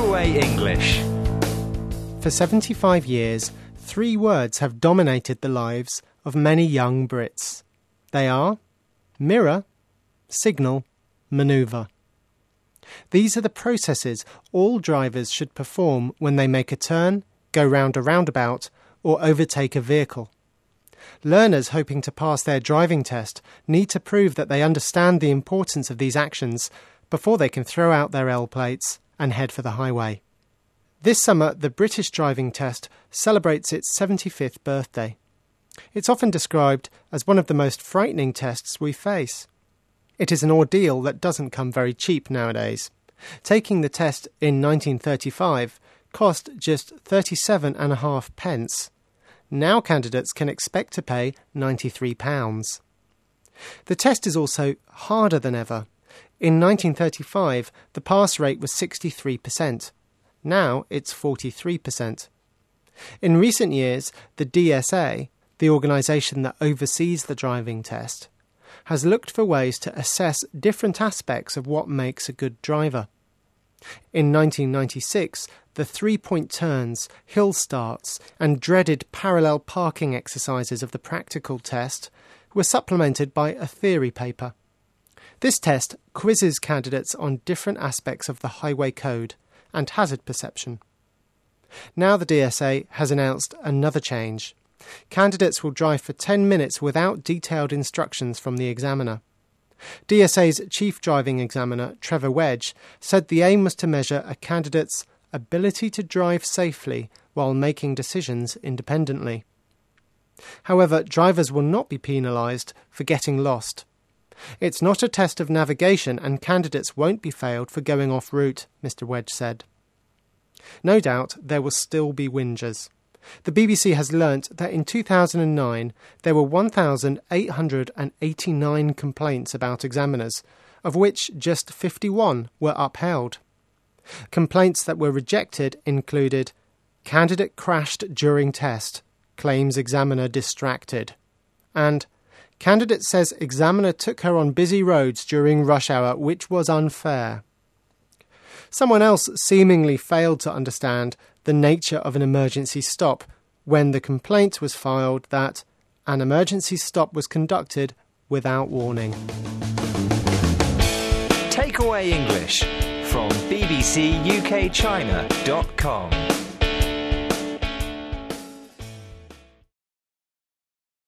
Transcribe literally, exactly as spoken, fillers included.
Takeaway English. For seventy-five years, three words have dominated the lives of many young Brits. They are mirror, signal, manoeuvre. These are the processes all drivers should perform when they make a turn, go round a roundabout, or overtake a vehicle. Learners hoping to pass their driving test need to prove that they understand the importance of these actions before they can throw out their L plates and head for the highway. This summer, the British driving test celebrates its seventy-fifth birthday. It's often described as one of the most frightening tests we face. It is an ordeal that doesn't come very cheap nowadays. Taking the test in nineteen thirty-five cost just thirty-seven and a half pence. Now candidates can expect to pay ninety-three pounds. The test is also harder than ever. In nineteen thirty-five, the pass rate was sixty-three percent. Now it's forty-three percent. In recent years, the D S A, the organisation that oversees the driving test, has looked for ways to assess different aspects of what makes a good driver. In nineteen ninety-six, the three-point turns, hill starts, and dreaded parallel parking exercises of the practical test were supplemented by a theory paper. This test quizzes candidates on different aspects of the highway code and hazard perception. Now the D S A has announced another change. Candidates will drive for ten minutes without detailed instructions from the examiner. D S A's chief driving examiner, Trevor Wedge, said the aim was to measure a candidate's ability to drive safely while making decisions independently. However, drivers will not be penalised for getting lost. It's not a test of navigation and candidates won't be failed for going off route, Mister Wedge said. No doubt there will still be whingers. The B B C has learnt that in two thousand nine there were one thousand eight hundred eighty-nine complaints about examiners, of which just fifty-one were upheld. Complaints that were rejected included candidate crashed during test, claims examiner distracted, and candidate says examiner took her on busy roads during rush hour, which was unfair. Someone else seemingly failed to understand the nature of an emergency stop when the complaint was filed that an emergency stop was conducted without warning. Takeaway English from b b c u k china dot com.